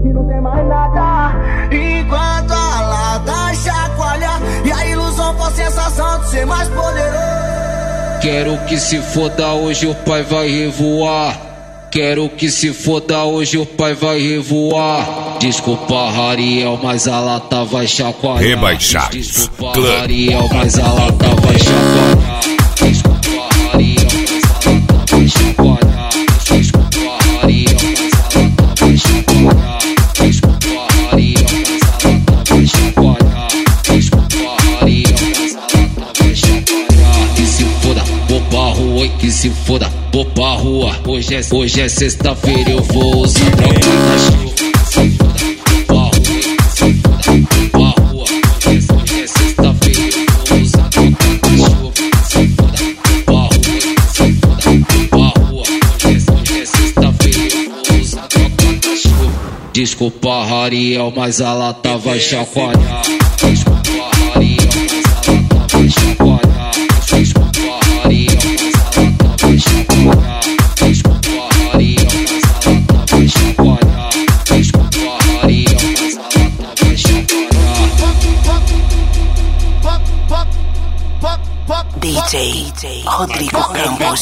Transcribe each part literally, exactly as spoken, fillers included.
que não tem mais nada. Enquanto a lata chacoalha e a ilusão for sensação de ser mais poderoso. Quero que se foda, hoje o pai vai revoar. Quero que se foda, hoje o pai vai revoar. Desculpa, Rariel, mas a lata vai chacoalhar. Rebaixar. Desculpa, Rariel, mas a lata vai chacoalhar. Desculpa, Rariel, que se foda, vou pra rua. Hoje é, hoje é sexta-feira, eu vou usar droga na chuva. Se foda, vou pra rua. Se foda, vou pra rua. Hoje é, hoje é sexta-feira, eu vou usar droga na chuva. Se foda, vou pra rua. Se foda, vou pra rua. Hoje é, hoje é sexta-feira, eu vou usar droga na chuva. Desculpa, Rariel, mas a lata vai chacoalhar. Desculpa, Rariel, mas a lata vai chacoalhar. Desculpa, Rariel, mas a lata vai chacoalhar. Desculpa, Rariel, mas a lata vai chacoalhar. Desculpa, Rariel, mas a lata vai chacoalhar. D J Rodrigo Campos.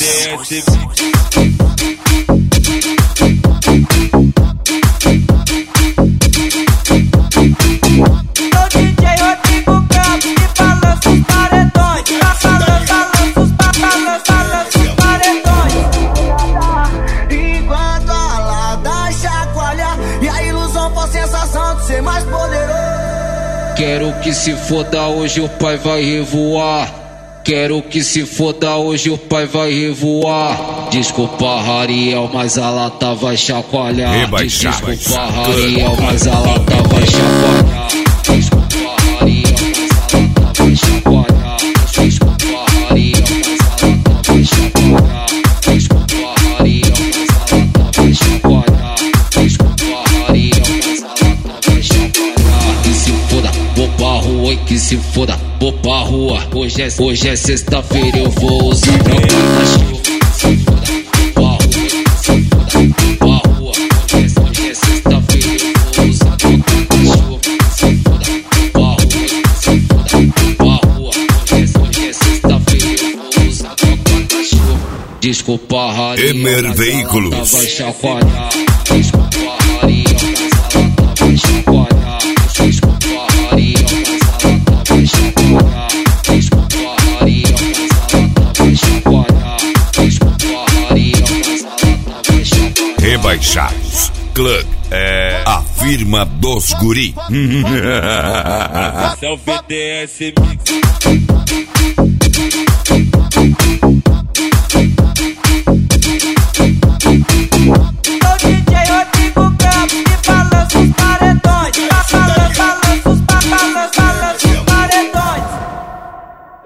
Quero que se foda, hoje o pai vai revoar. Quero que se foda, hoje o pai vai revoar. Desculpa, Rariel, mas a lata vai chacoalhar. Rebaixar. Desculpa, Rariel, mas a lata vai chacoalhar. Desculpa, Rariel, mas a lata vai chacoalhar. Desculpa, Rariel, mas a lata vai chacoalhar. Desculpa, Rariel, mas a lata vai chacoalhar. Desculpa, Rariel, mas a lata vai chacoalhar. Que se foda, vou pra rua e que se foda, vou pra rua. Hoje é, hoje é sexta-feira, eu vou usar droga na chuva. Se foda, vou pra rua. Se foda, vou pra rua. Hoje é, hoje é sexta-feira, eu vou usar droga na chuva. Se foda, vou pra rua. Se foda, vou pra rua. Hoje é, hoje é sexta-feira, eu vou usar droga na chuva. Desculpa, Rariel, Emer mas a Veículos. lata vai chacoalhar. Desculpa, Rariel, mas a lata vai chacoalhar. Desculpa, Rariel, mas a lata vai chacoalhar. Desculpa, Rariel, mas a lata vai chacoalhar. Desculpa, Rariel, mas a lata vai chacoalhar. Rebaixados Club é a firma dos guri. Esse é o V D S Mix.